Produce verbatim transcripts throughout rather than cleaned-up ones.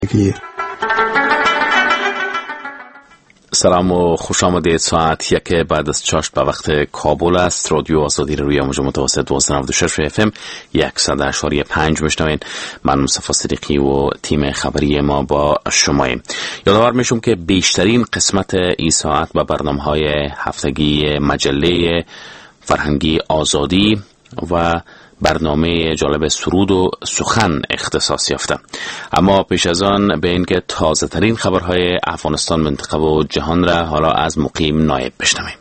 سلام و خوش آمدید. ساعت یک بعد از چاشت به وقت کابل است. رادیو آزادی روی موج متوسط دویست و نود و شش اف ام صد و هشت و پنج میشنوین. من مصطفی صدیقی و تیم خبری ما با شماییم. یادآور میشم که بیشترین قسمت این ساعت با برنامه‌های هفتگی مجله فرهنگی آزادی و برنامه جالب سرود و سخن اختصاص یافته. اما پیش از آن به این که تازه ترین خبرهای افغانستان، منطقه و جهان را حالا از مقیم نایب بشنویم.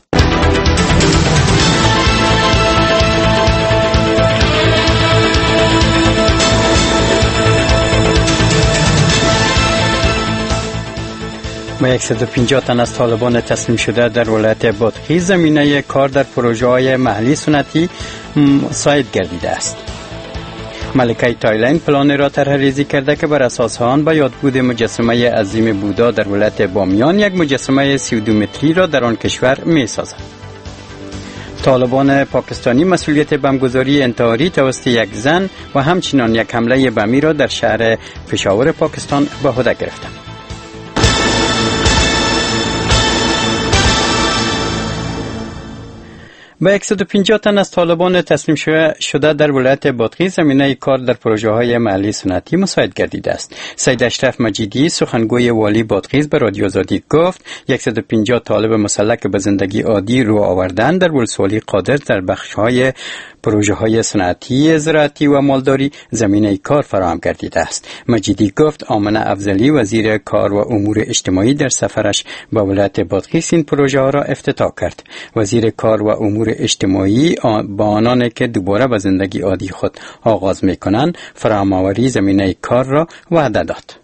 ما صد و پنجاه تن از طالبان تسلیم شده در ولایت بادغیس زمینه کار در پروژه‌های محلی سنتی مساعد گردیده است. ملکه تایلند پلان را طرح‌ریزی کرده که بر اساس آن به یادبود مجسمه عظیم بودا در ولایت بامیان یک مجسمه سی و دو متری را در آن کشور می‌سازد. طالبان پاکستانی مسئولیت بمبگذاری انتحاری توسط یک زن و همچنین یک حمله بمی را در شهر پشاور پاکستان به عهده گرفتند. به صد و پنجاه تن از طالبان تسلیم شده در ولایت بادغیس زمینه کار در پروژه‌های محلی سنتی مساعد گردیده است. سید اشرف مجیدی سخنگوی والی بادغیس به رادیو آزادی گفت صد و پنجاه طالب مسلح که به زندگی عادی رو آوردن در ولسوالی قادر در بخش‌های پروژه‌های صنعتی، زراعتی و مالداری زمینه کار فراهم گردیده است. مجیدی گفت آمنه افضلی وزیر کار و امور اجتماعی در سفرش به ولایت بادغیس این پروژه را افتتاح کرد. وزیر کار و امور اجتماعی با آنان که دوباره به زندگی عادی خود آغاز می‌کنند فراهم‌آوری زمینه کار را وعده داد.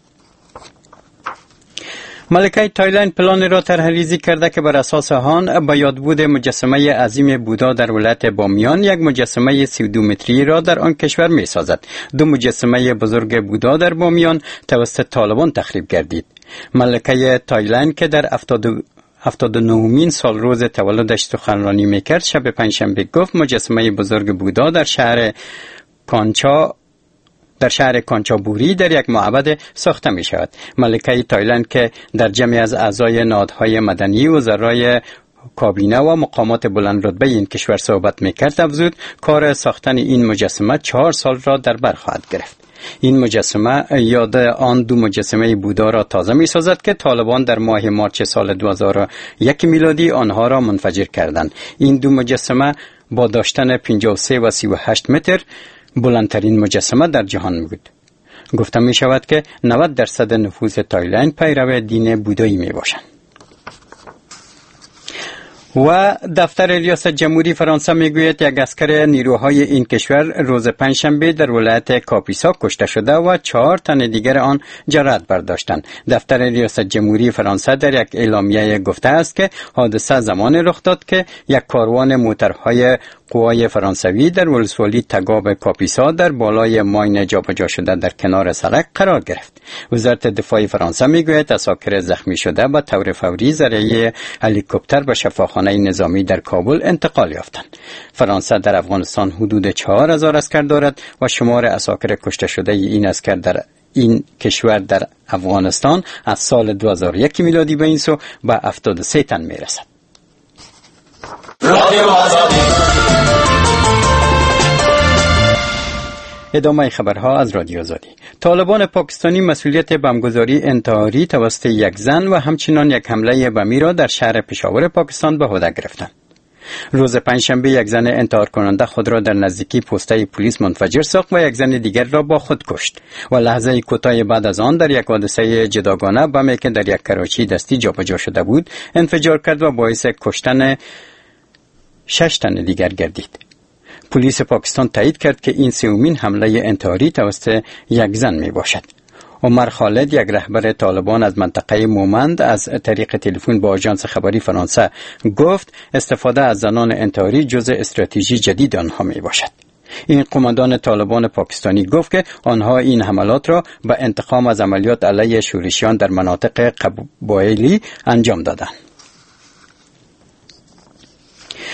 ملکه تایلند پلان را طرح‌ریزی کرده که بر اساس آن به یادبود مجسمه عظیم بودا در ولایت بامیان یک مجسمه سی و دو متری را در آن کشور می‌سازد. دو مجسمه بزرگ بودا در بامیان توسط طالبان تخریب گردید. ملکه تایلند که در هفتاد و نهمین سال روز تولدش سخنرانی میکرد شب پنجشنبه گفت مجسمه بزرگ بودا در شهر کانچا در شهر کانچابوری در یک معبد ساخته می شود. ملکه تایلند که در جمعی از اعضای نهادهای مدنی و وزرای کابینه و مقامات بلند رتبه این کشور صحبت میکرد افزود کار ساختن این مجسمه چهار سال را در بر خواهد گرفت. این مجسمه یاد آن دو مجسمه بودا را تازه می سازد که طالبان در ماه مارچ سال دو هزار و یک میلادی آنها را منفجر کردند. این دو مجسمه با داشتن پنجاه و سه و سی و هشت متر بلندترین مجسمه در جهان بود. گفته می شود که نود درصد نفوذ تایلند پیرو دین بودایی می باشند. و دفتر ریاست جمهوری فرانسه میگوید یک عسکر نیروهای این کشور روز پنجشنبه در ولایت کاپیسا کشته شده و چهار تن دیگر آن جراحت برداشتند. دفتر ریاست جمهوری فرانسه در یک اعلامیه گفته است که حادثه زمان رخ داد که یک کاروان موترهای قوای فرانسوی در ولسوالی تگاب کاپیسا در بالای ماین جابجا شده در کنار سړک قرار گرفت. وزارت دفاع فرانسه میگوید عساکر زخمی شده به طور فوری ذریعه هلیکوپتر به شفاخانه نظامی در کابل انتقال یافتند. فرانسه در افغانستان حدود چهار هزار عسکر دارد و شمار عساکر کشته شده این عسکر در این کشور در افغانستان از سال دو هزار و یک میلادی به این سو به هفتاد و سه تن میرسد. رادیو آزادی. ادامه خبرها از رادیو آزادی. طالبان پاکستانی مسئولیت بمبگذاری انتحاری توسط یک زن و همچنین یک حمله بمی را در شهر پشاور پاکستان به عهده گرفتند. روز پنجشنبه یک زن انتحار کننده خود را در نزدیکی پسته پلیس منفجر ساخت و یک زن دیگر را با خود کشت و لحظه کوتاه بعد از آن در یک حادثه جداگانه بمی که در یک کراچی دستی جابجا شده بود انفجار کرد و باعث کشتن شش تن دیگر گردید. پلیس پاکستان تایید کرد که این سومین حمله انتحاری توسط یک زن می باشد. عمر خالد یک رهبر طالبان از منطقه مومند از طریق تلفن با آژانس خبری فرانسه گفت استفاده از زنان انتحاری جزء استراتژی جدید آنها می باشد. این قماندان طالبان پاکستانی گفت که آنها این حملات را به انتقام از عملیات علیه شورشیان در مناطق قبایلی انجام دادند.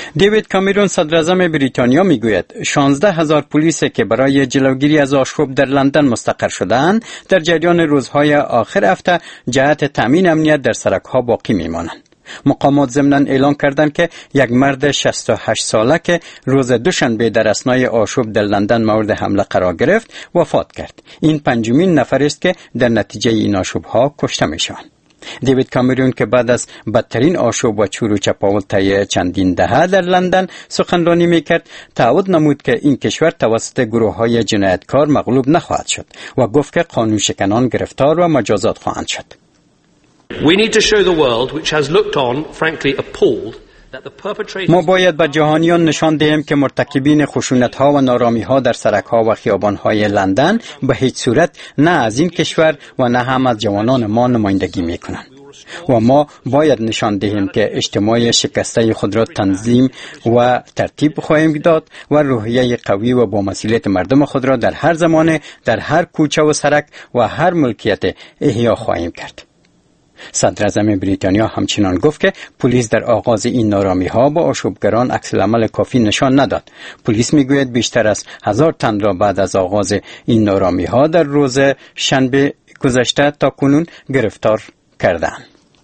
دیوید کامرون صدراعظم بریتانیا میگوید شانزده هزار پلیسی که برای جلوگیری از آشوب در لندن مستقر شده‌اند در جریان روزهای آخر هفته جهت تامین امنیت در سرک‌ها باقی میمانند. مقامات ضمناً اعلام کردند که یک مرد شصت و هشت ساله که روز دوشنبه در اثنای آشوب در لندن مورد حمله قرار گرفت وفات کرد. این پنجمین نفر است که در نتیجه این آشوب‌ها کشته می‌شوند. دیوید کامرون که بعد از بدترین آشوب و چور و چپاول طی چندین دهه در لندن سخنرانی میکرد، تعهد نمود که این کشور توسط گروه‌های جنایتکار مغلوب نخواهد شد و گفت که قانون شکنان گرفتار و مجازات خواهند شد. We need to show the world which has looked on, frankly appalled, that the perpetrators... ما باید به جهانیان نشان دهیم که مرتکبین خشونت‌ها و نارامی‌ها در سرک‌ها و خیابان‌های لندن به هیچ صورت نه از این کشور و نه هم از جوانان ما نمایندگی می‌کنند. و ما باید نشان دهیم که اجتماع شکسته خود را تنظیم و ترتیب خواهیم داد و روحیه قوی و با مسئولیت مردم خود را در هر زمان، در هر کوچه و سرک و هر ملکیت احیا خواهیم کرد. صدراعظم بریتانیا همچنان گفت که پلیس در آغاز این نارامی‌ها با آشوبگران عکس‌العمل کافی نشان نداد. پلیس میگوید بیشتر از هزار تن را بعد از آغاز این نارامی‌ها در روز شنبه گذشته تا کنون گرفتار کردند.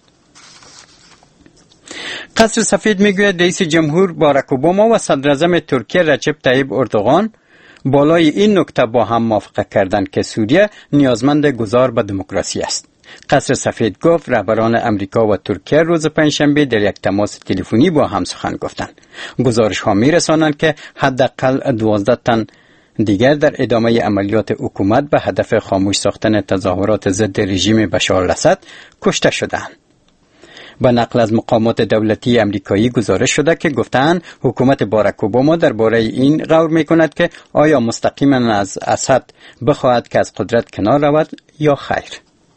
قصر سفید میگوید رئیس جمهور باراک اوباما و صدراعظم ترکیه رجب طیب اردوغان بالای این نکته با هم موافقت کردند که سوریه نیازمند گذار به دموکراسی است. قصر سفید گفت رهبران امریکا و ترکیه روز پنجشنبه در یک تماس تلفنی با هم سخن گفتند. گزارش ها می رسانند که حداقل دوازده تن دیگر در ادامه عملیات حکومت به هدف خاموش ساختن تظاهرات ضد رژیم بشار الاسد کشته شدند. با نقل از مقامات دولتی امریکایی گزارش شده که گفتند حکومت باراک اوباما درباره این غور می‌کند که آیا مستقیما از اسد بخواهد که از قدرت کنار رود یا خیر.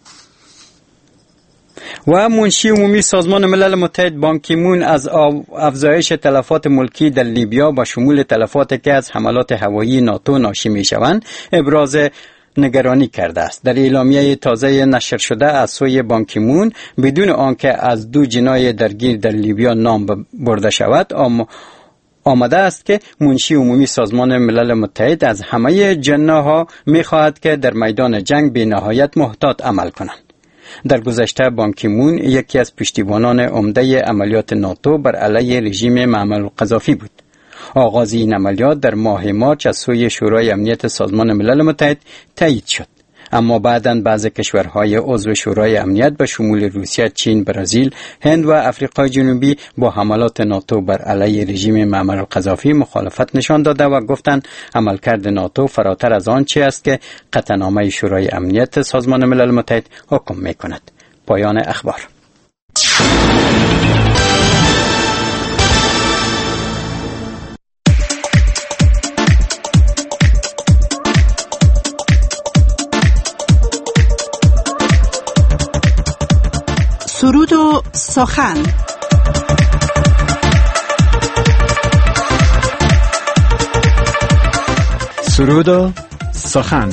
و منشی عمومی سازمان ملل متحد بان کی مون از افزایش تلفات ملکی در لیبیا با شمول تلفاتی که از حملات هوایی ناتو ناشی می‌شوند ابراز نگرانی کرده است. در اعلامیه تازه نشر شده از سوی بان کی مون بدون آنکه از دو جنای درگیر در لیبیا نام برده شود آمده است که منشی عمومی سازمان ملل متحد از همه جناها می‌خواهد که در میدان جنگ به نهایت محتاط عمل کنند. در گذشته بان کی مون یکی از پشتیبانان عمده عملیات ناتو بر علیه رژیم معمر القذافی بود. آغاز این عملیات در ماه مارچ از سوی شورای امنیت سازمان ملل متحد تایید شد، اما بعداً بعضی کشورهای عضو شورای امنیت به شمول روسیه، چین، برزیل، هند و آفریقای جنوبی با حملات ناتو بر علیه رژیم معمر القذافی مخالفت نشان داده و گفتند عملکرد ناتو فراتر از آن چی است که قطعنامه شورای امنیت سازمان ملل متحد حکم می‌کند. پایان اخبار. سرود و سخن. سرود و سخن.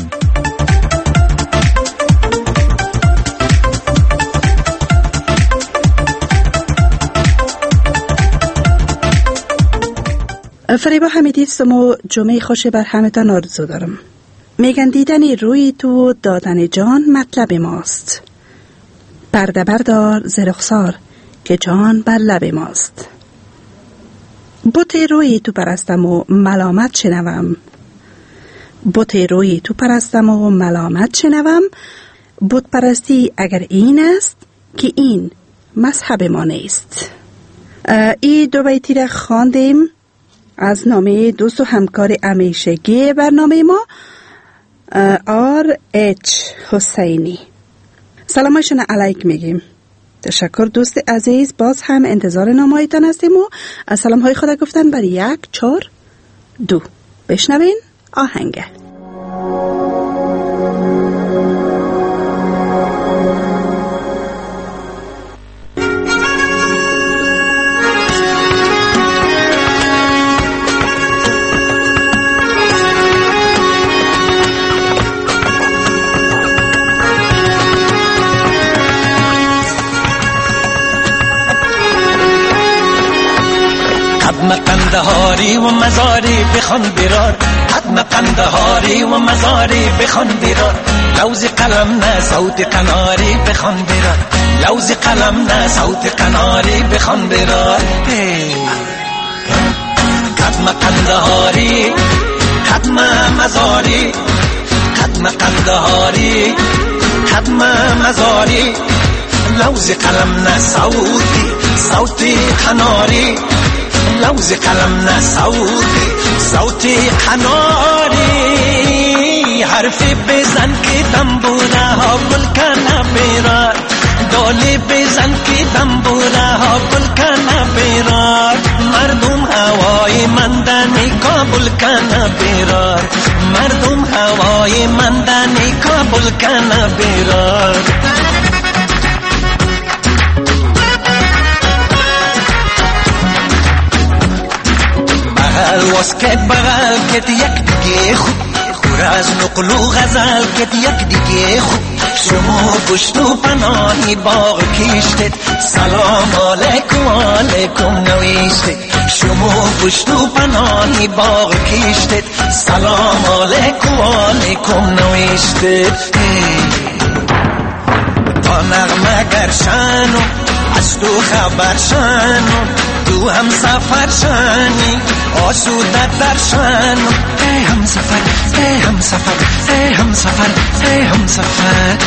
فریبا حمیدی هستم و جمعه خوش بر همتان آرزو دارم. میگن دیدن روی تو و دادن جان مطلب ماست. پرده بردار ز رخسار که جان بر لب ماست. بت روی تو پرستم و ملامت شنوم. بت روی تو پرستم و ملامت شنوم. بت پرستی اگر این است که این مذهب ما نیست. این دو بیتی را خواندیم از نامه دوست و همکار همیشگی برنامه ما آر اچ حسینی. سلامشون علیک میگیم. تشکر دوست عزیز، باز هم انتظار نامه‌هایتان هستیم و از سلام های خدا گفتن بر یک چهار دو. بشنوین آهنگه. قدم قندهاری و مزاری بخوان برار، قدم قندهاری و مزاری بخوان برار، لوز قلم نه صوت قناری بخوان برار، لوز قلم نه صوت قناری بخوان برار. قدم قندهاری قدم مزاری، قدم قندهاری قدم مزاری، لوز قلم نه صوتی صوتی قناری، لوز قلم نه صوتی صوتی قناری. حرفی بزن که دنبوره ها گل کنه بیرار، دالی بزن که دنبوره ها گل کنه بیرار، مردم هوای مندنی کابل کنه بیرار، مردم هوای مندنی کابل کنه بیرار. بغل واسکت بغل کت یک دیگه خوب، خور از نقل و غزل کت یک دیگه خوب، شما گشت و پناهی باغ کشتید، سلام علیکم علیکم نوشتید، شما گشت و پناهی باغ کشتید، سلام علیکم علیکم نوشتید. تا نغمه گرشنو از تو خبر شنو، تو هم سفر شنی آسوده در شنو، ای هم سفر ای هم سفر ای هم سفر ای هم سفر.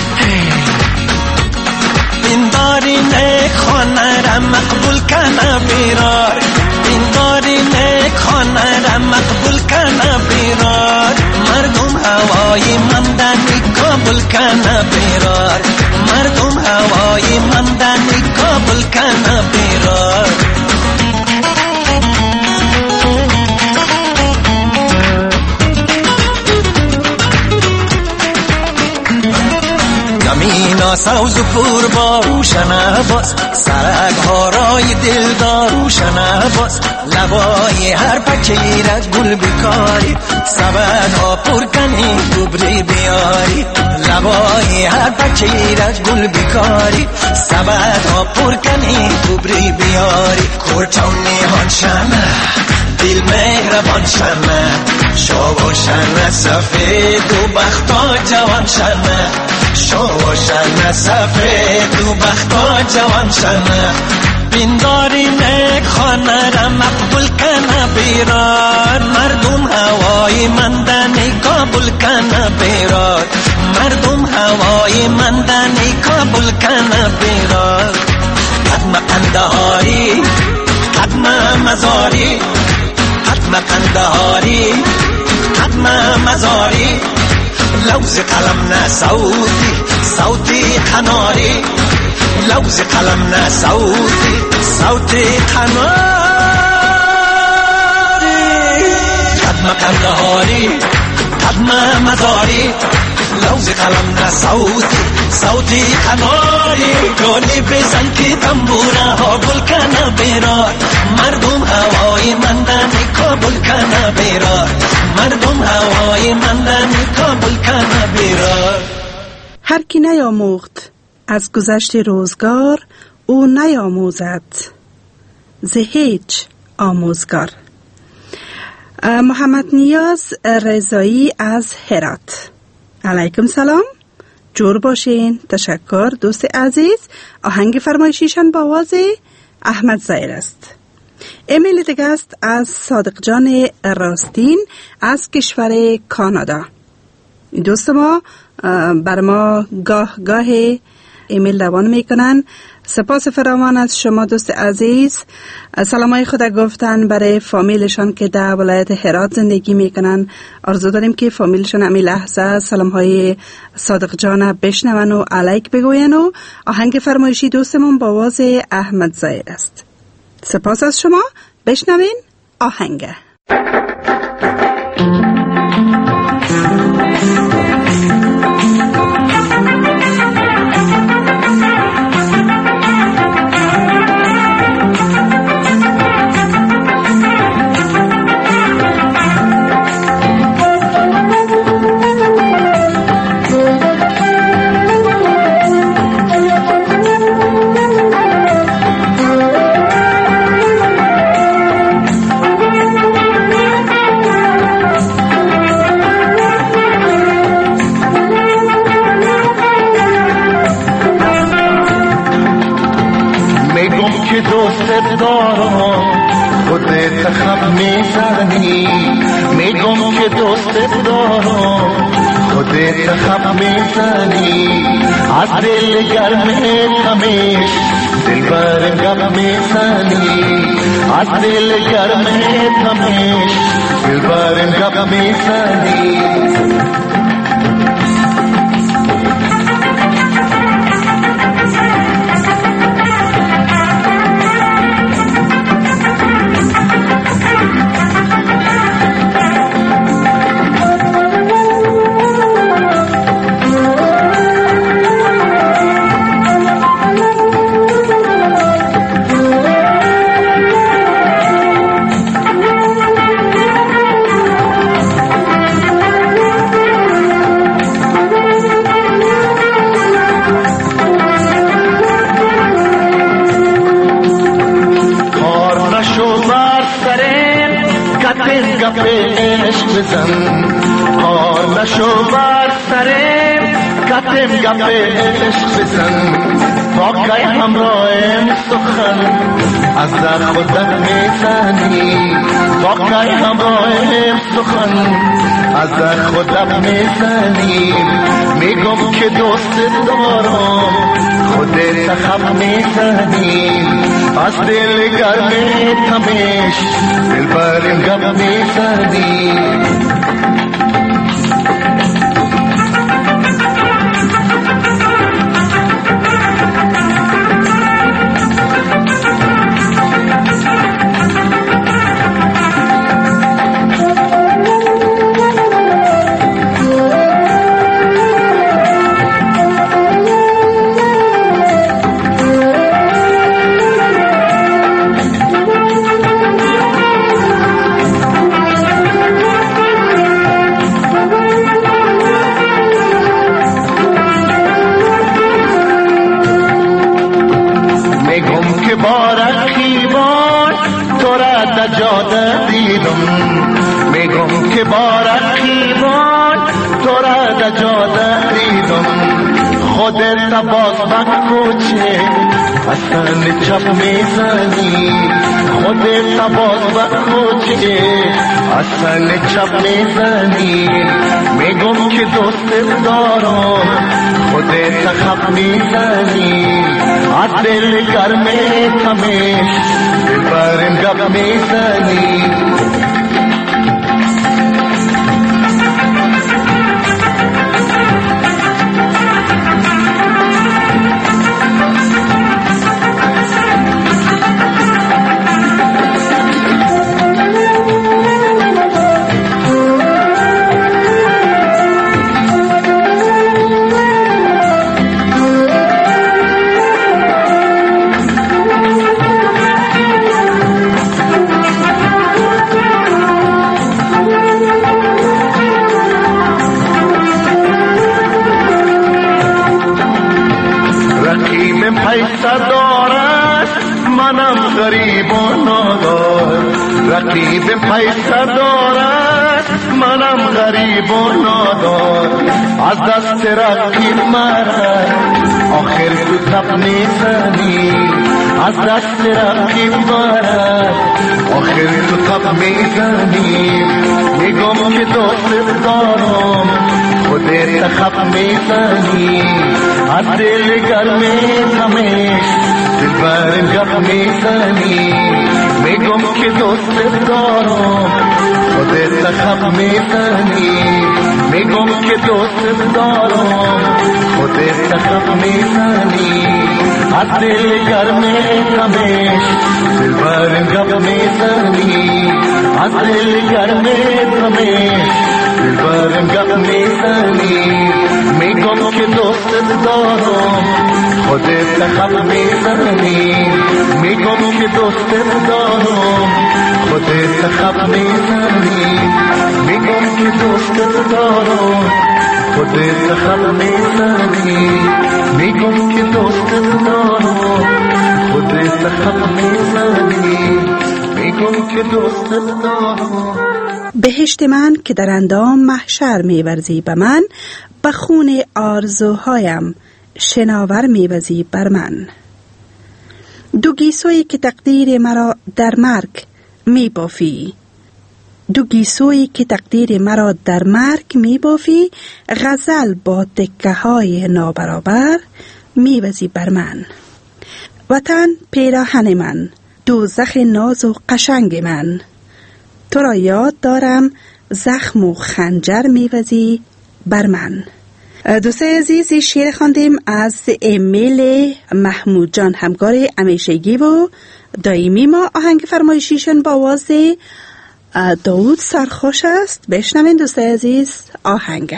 این داری نیک خانه را مقبول کنه بیرار، این داری نیک خانه را مقبول کنه بیرار، مردم هوای مندنی کابل کنه بیرار، مردم هوای مندنی کابل کنه بیرار. زمین سوز و پر با روشن باز، سرک ها رای دلدار روشن باز، لبای هر پکیرک گل بکاری، سبد ها پر کنی گبری بیاری، لبای هر پکیرک گل بکاری، سبد ها پر کنی گبری بیاری. کورچونی هان شمه دل مهربان شمه، شو شمه سفید و بختا جوان شمه، شو شمه سفید و بختا جوان شمه. بینداری نیک خانه را مقبول کنه بیرار، مردم هوای مندنی کابل کنه بیرار، مردم هوای مندنی کابل کنه بیرار. قدم قندهاری قدم مزاری، قدم قندهاری قدم مزاری، لوز قلم نه صوتی صوتی قناری، لوز قلم نه صوتی صوتی قناری. قدم قندهاری قدم مزاری، لوز قلم نه صوتی صوتی قناری، گلی بزن که تنبوره ها گل کنه بیرار، مردم هوای مندنی کابل کنه بیرار، مردم هوای مندنی کابل کنه بیرار. هر کی نیاموخت از گذشت روزگار، او نیاموزد ز هیچ آموزگار. محمد نیاز رضایی از هرات. علیکم سلام، جور باشین. تشکر دوست عزیز. آهنگ فرمایشیشان با آواز احمد زایر است. ایمیل دیگه است از صادق جان راستین از کشور کانادا. این دوست ما بر ما گاه گاه ایمیل روان میکنن. سپاس فراوان از شما دوست عزیز. سلامای خود گفتن برای فامیلشان که در ولایت هرات زندگی میکنن. آرزو داریم که فامیلشان همین لحظه سلام های صادق جان بشنون و علیک بگوین. و آهنگ فرمایشی دوستمون با آواز احمد زایر است. سپاس از شما. بشنوین آهنگ. که دوست دارم خودت خم میزنی، میگم که دوست دارم خودت خم میزنی، از دل گرم تمیش دل بر گم میزنی، از دل گرم تمیش دل بر گم میزنی. کار نشو بر سرم کتم گپ عشق بزن، تا که همراهم سخن از در خودت میزنی، تا که همراهم سخن از در خودت میزنی، میگم که دوست دارم خودت خم میزنی، از دل گرم تمیش دل برم گم میزنی. میگم که بارکی بار تو را در جاده دیدم، خودت باز به کوچه اصلا چپ میزنی، خودت باز به کوچه اصلا چپ میزنی، میگم که دوست دارم خودت خم میزنی، از دل گرم تمیش دل برم گپ میزنی. پیسه دارد منم غریب و نادار، رقیب پیسه دارد منم غریب و نادار، از دست رقیب مرد آخر تو تب میزنی، از دست رقیب مرد آخر تو تب میزنی، میگم که دوست دارم خودت خب میزنی، از دل گرم تمیش دل برم گپ میزنی، میگم که دوست دارم خودت خب میزنی، میگم که دوست دارم خودت خب میزنی، از دل گرم تمیش دل برم گپ میزنی، از دل گرم تمیش دل برم گپ میزنی، میگم که دوست دارم خودت خم میزنی، میگم که دوست دارم خودت خم میزنی، میگم که دوست دارم خودت خم میزنی، میگم که دوست دارم خودت خم میزنی، میگم که دوست دارم. بهشت من که در اندام محشر می‌ورزی به من، به خون آرزوهایم شناور می‌وزی بر من. دو گیسویی که تقدیر مرا در مرگ می بافی، دو گیسویی که تقدیر مرا در مرگ می بافی، غزل با تکه های نابرابر می وزی بر من. وطن پیراهن من، دوزخ ناز و قشنگ من، تو را یاد دارم زخم و خنجر می وزی بر من. دوستای عزیز، شعر خواندیم از امیل محمود جان، همکار همیشگی و دائمی ما. آهنگ فرمایشیشون با آواز داود سرخوش است. بشنوین دوستای عزیز آهنگ.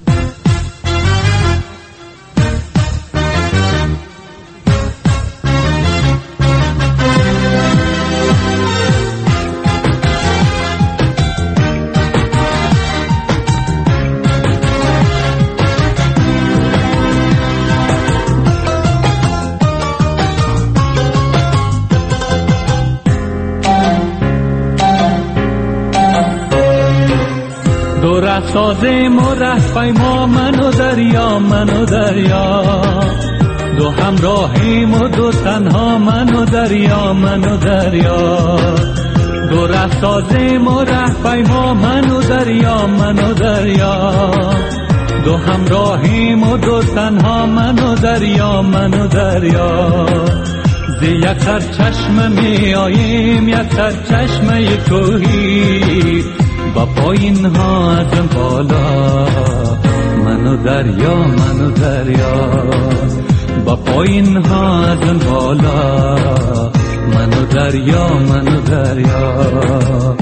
سازیم و ره پیما من و دریا، من و دریا، دو همراهیم و دو تنها من و دریا، من و دریا، دو ره سازیم و ره پیما من و دریا، من و دریا، دو همراهیم و دو تنها من و دریا، من و دریا، زی یک سر چشم می آییم یک سر چشم کوهی، با پایین ها از بالا من و دریا، من و دریا، با پایین ها از بالا من و دریا، من و دریا.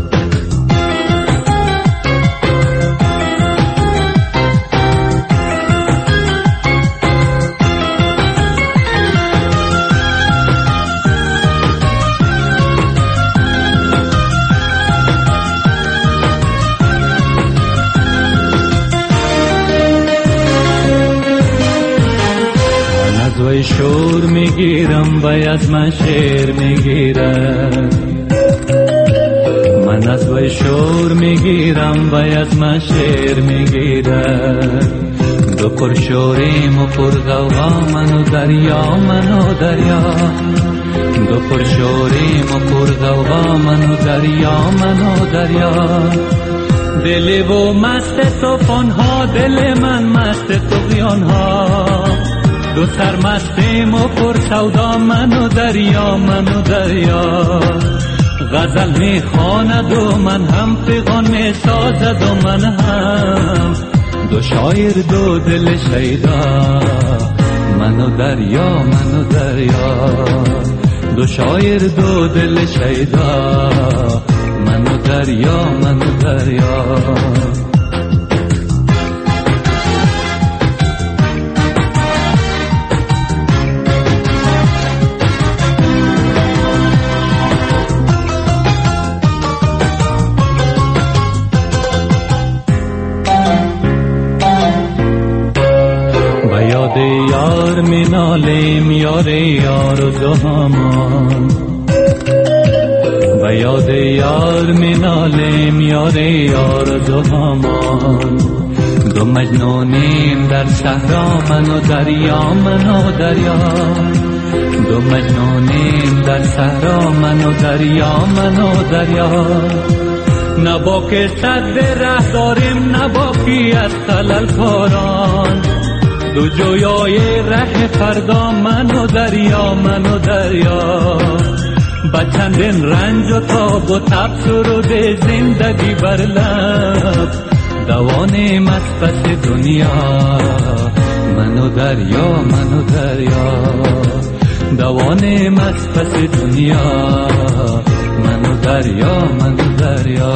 وی شور میگیرم وی از من شعر میگیرم، من از وی شور میگیرم وی از من شعر میگیرم، دو پر شوریم و پر غوغا من و دریا، من و دریا، دو پر شوریم و پر غوغا من و دریا، من و دریا، دل و مست طوفان ها، دل من مست طغیان ها، دو سرمستیم و پر سودا من و دریا، من و دریا، غزل می خواند و من هم پیغام می سازد و من هم، دو شاعر دو دل شیدا من و دریا، من و دریا، دو شاعر دو دل شیدا من و دریا، من و دریا. یار می نالیم یار یار و دو همان، و یاد یار می نالیم یار یار و دو همان، دو مجنونیم در صحرا من و دریا، من و دریا، دو مجنونیم در صحرا من و دریا، من و دریا، نبا که صد ره داریم نبا که از خلل کاران، دو جویای ره فردا من و دریا، من و دریا، با چندین رنج و تاب و تب سروده زندگی بر لب، دوانیم از پس دنیا من و دریا، من و دریا، دوانیم از پس دنیا من و دریا، من و دریا.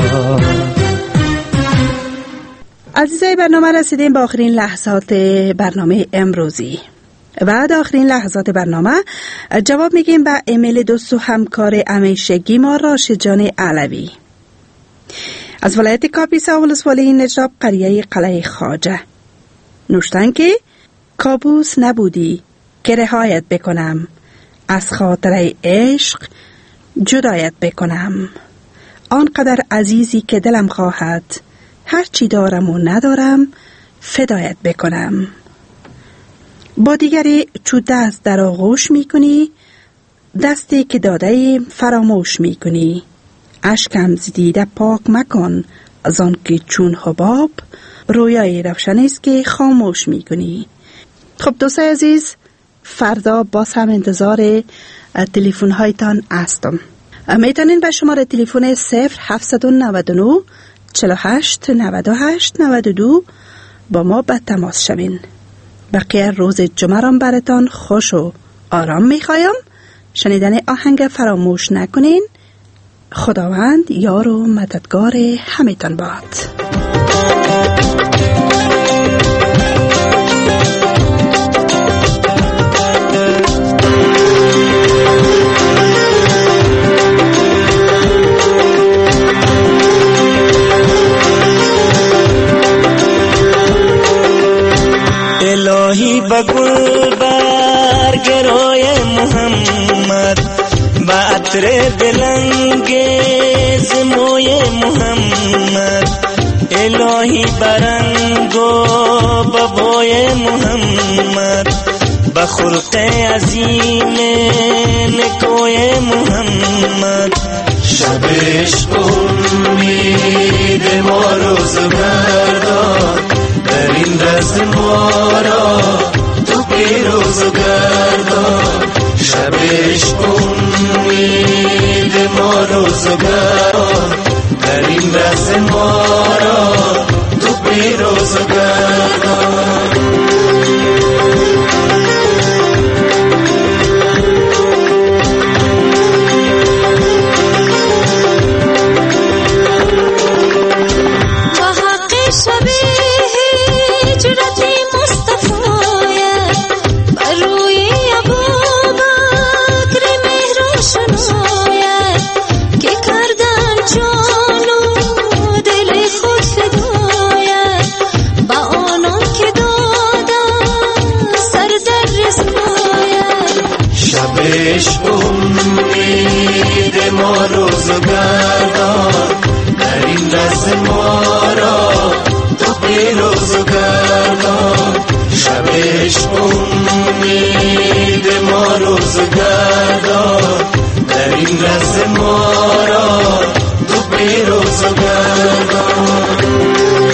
عزیزای برنامه رسیدیم به آخرین لحظات برنامه امروزی. بعد آخرین لحظات برنامه جواب میگیم به ایمیل دوست و همکار همیشگی ما راشد جان علوی از ولایت کاپیسا ولسوالی نجراب قریه قلعه خواجه. نوشتن که کابوس نبودی که رهایت بکنم، از خاطره عشق جدایت بکنم، آنقدر عزیزی که دلم خواهد هرچی دارم و ندارم فدایت بکنم. با دیگری چو دست در آغوش می کنی، دستی که داده فراموش می کنی، اشکم ز دیده پاک مکن، از آن که چون حباب رویای روشن است که خاموش می کنی. خب دوستای عزیز، فردا باز هم انتظار تلفن هایتان هستم. میتونین به شماره تلفن صفر هفت نه نه چهل و هشت نود و هشت نود و دو با ما به تماس شوین. بقیه روز جمعه را براتان خوش و آرام میخوایم. شنیدن آهنگ فراموش نکنین. خداوند یار و مددگار همتان باد. الهی بگل برگ روی محمد، با عطر دلانگیز موی محمد، الهی برنگ و بابوی محمد، با خلق عظیم نکوی محمد. شب عشق امید ما روزگردان، در این دست ما را تو پیروز گردان. شب عشق امید ما روزگاران، در این دست ما را تو پیروز گردان. عشق امید ما روزگردان، در این دست ما را تو پیروز گردان. شب عشق امید ما روزگردان، در این دست ما را تو پیروز گردان.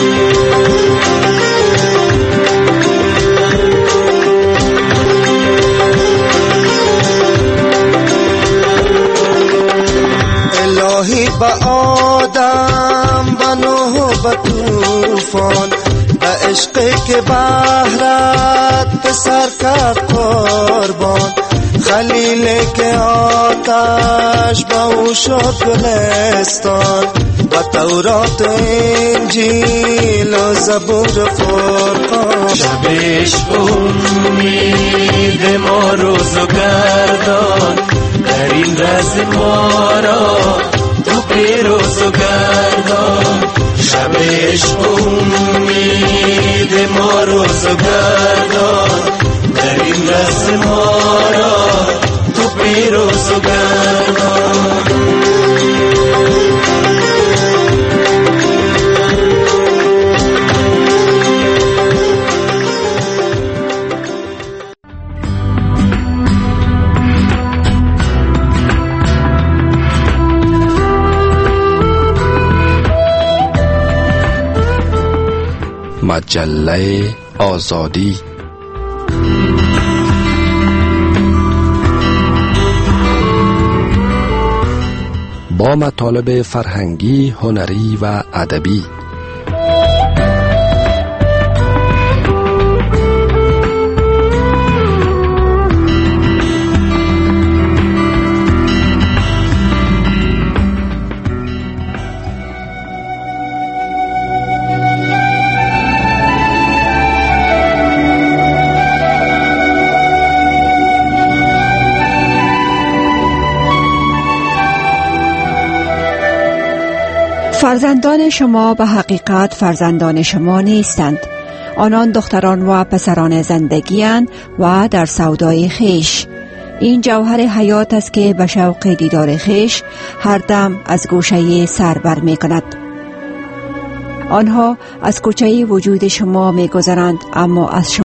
با آدم با نوح و با طوفان، به عشقی که بحرت به سر کرد قربان. خلیلی که آتش با او شد گلستان، با تورات و انجیل و زبور و فرقان. شب عشق امید ما روزگردان، در این دست ما را تو پیروز گردان. شب عشق امید ما روزگردان، در این دست ما را تو پیروز گردان. مجله آزادی. با مطالب فرهنگی، هنری و ادبی. فرزندان شما به حقیقت فرزندان شما نیستند. آنان دختران و پسران زندگی‌اند و در سودای خیش. این جوهر حیات است که به شوق دیدار خیش هر دم از گوشه سر بر می کند. آنها از کوچه وجود شما می گذرند، اما از شما